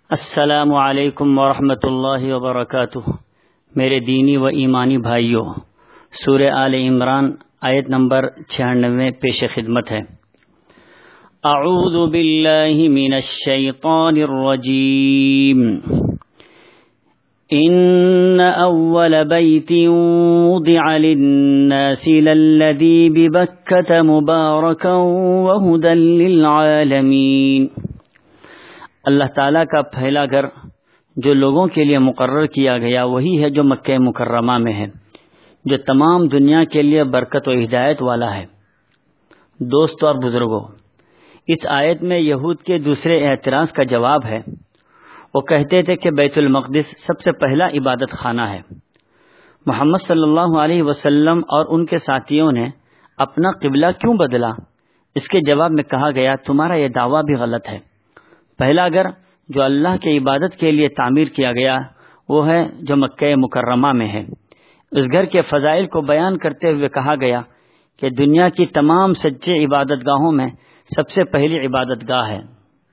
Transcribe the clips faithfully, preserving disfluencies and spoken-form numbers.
السلام علیکم ورحمۃ اللہ وبرکاتہ۔ میرے دینی و ایمانی بھائیوں، سورہ آل عمران آیت نمبر چھیانوے پیش خدمت ہے۔ اعوذ باللہ من الشیطان الرجیم۔ ان اول بیت وضع للناس للذی ببکۃ مبارکا وہدی للعالمین۔ اللہ تعالیٰ کا پہلا گھر جو لوگوں کے لیے مقرر کیا گیا وہی ہے جو مکہ مکرمہ میں ہے، جو تمام دنیا کے لیے برکت و ہدایت والا ہے۔ دوستو اور بزرگوں، اس آیت میں یہود کے دوسرے اعتراض کا جواب ہے۔ وہ کہتے تھے کہ بیت المقدس سب سے پہلا عبادت خانہ ہے۔ محمد صلی اللہ علیہ وسلم اور ان کے ساتھیوں نے اپنا قبلہ کیوں بدلا؟ اس کے جواب میں کہا گیا تمہارا یہ دعویٰ بھی غلط ہے۔ پہلا گھر جو اللہ کی عبادت کے لیے تعمیر کیا گیا وہ ہے جو مکہ مکرمہ میں ہے۔ اس گھر کے فضائل کو بیان کرتے ہوئے کہا گیا کہ دنیا کی تمام سچے عبادت گاہوں میں سب سے پہلی عبادت گاہ ہے۔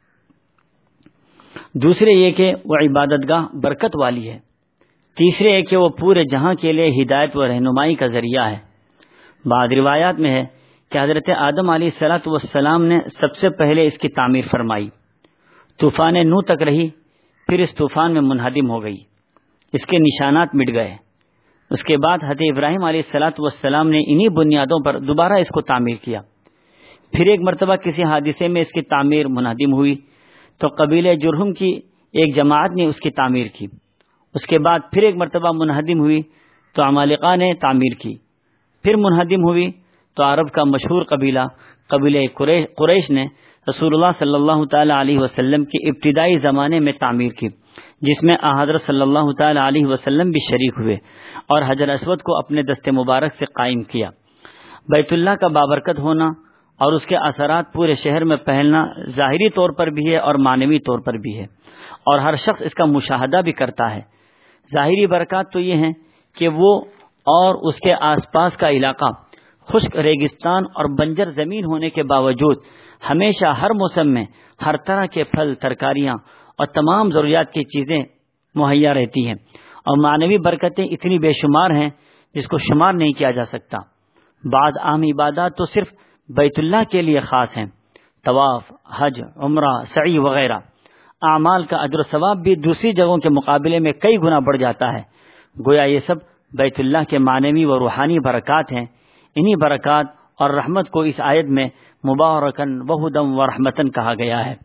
دوسرے یہ کہ وہ عبادت گاہ برکت والی ہے۔ تیسرے یہ کہ وہ پورے جہاں کے لیے ہدایت و رہنمائی کا ذریعہ ہے۔ بعض روایات میں ہے کہ حضرت آدم علیہ الصلوۃ والسلام نے سب سے پہلے اس کی تعمیر فرمائی۔ طوفان نوح تک رہی، پھر اس طوفان میں منہدم ہو گئی، اس کے نشانات مٹ گئے۔ اس کے بعد حضرت ابراہیم علیہ الصلوۃ والسلام نے انہی بنیادوں پر دوبارہ اس کو تعمیر کیا۔ پھر ایک مرتبہ کسی حادثے میں اس کی تعمیر منہدم ہوئی تو قبیلہ جرہم کی ایک جماعت نے اس کی تعمیر کی۔ اس کے بعد پھر ایک مرتبہ منہدم ہوئی تو عمالقہ نے تعمیر کی۔ پھر منہدم ہوئی تو عرب کا مشہور قبیلہ قبیلہ قریش نے رسول اللہ صلی اللہ تعالی علیہ وسلم کی ابتدائی زمانے میں تعمیر کی، جس میں حضرت صلی اللہ تعالی علیہ وسلم بھی شریک ہوئے اور حجر اسود کو اپنے دست مبارک سے قائم کیا۔ بیت اللہ کا بابرکت ہونا اور اس کے اثرات پورے شہر میں پھیلنا ظاہری طور پر بھی ہے اور معنوی طور پر بھی ہے، اور ہر شخص اس کا مشاہدہ بھی کرتا ہے۔ ظاہری برکات تو یہ ہیں کہ وہ اور اس کے آس پاس کا علاقہ خشک ریگستان اور بنجر زمین ہونے کے باوجود ہمیشہ ہر موسم میں ہر طرح کے پھل، ترکاریاں اور تمام ضروریات کی چیزیں مہیا رہتی ہیں، اور معنوی برکتیں اتنی بے شمار ہیں جس کو شمار نہیں کیا جا سکتا۔ بعض عام عبادات تو صرف بیت اللہ کے لیے خاص ہیں، طواف، حج، عمرہ، سعی وغیرہ۔ اعمال کا اجر و ثواب بھی دوسری جگہوں کے مقابلے میں کئی گنا بڑھ جاتا ہے۔ گویا یہ سب بیت اللہ کے معنوی و روحانی برکات ہیں۔ انہی برکات اور رحمت کو اس آیت میں مبارکن وہدم و رحمتن کہا گیا ہے۔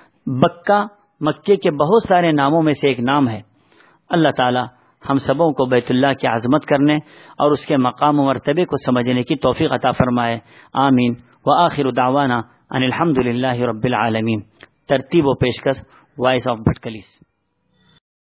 بکہ مکے کے بہت سارے ناموں میں سے ایک نام ہے۔ اللہ تعالی ہم سبوں کو بیت اللہ کی عظمت کرنے اور اس کے مقام و مرتبے کو سمجھنے کی توفیق عطا فرمائے، آمین۔ وآخر دعوانا ان الحمد للہ رب العالمین۔ ترتیب و پیشکش وائس آف بھٹکلیس۔